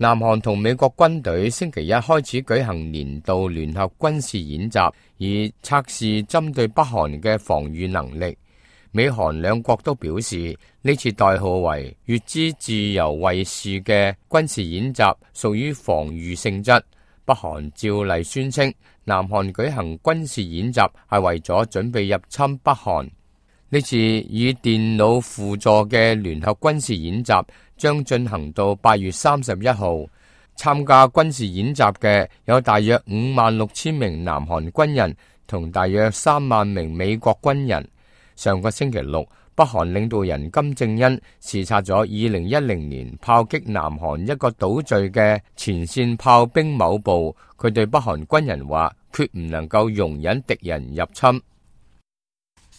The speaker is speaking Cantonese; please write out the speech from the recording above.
南韓同美國軍隊星期一開始舉行年度聯合軍事演習，以測試針對北韓嘅防禦能力。美韓兩國都表示，呢次代號為乙支自由衛士嘅軍事演習屬於防禦性質。北韓照例宣稱，南韓舉行軍事演習係為咗準備入侵北韓。呢次以電腦輔助嘅聯合軍事演習將進行到8月31號。參加軍事演習嘅有大約56000名南韓軍人同大約3萬名美國軍人。上個星期六，北韓領導人金正恩視察咗2010年炮擊南韓一個島嶼嘅前線炮兵某部。佢對北韓軍人話，決唔能夠容忍敵人入侵。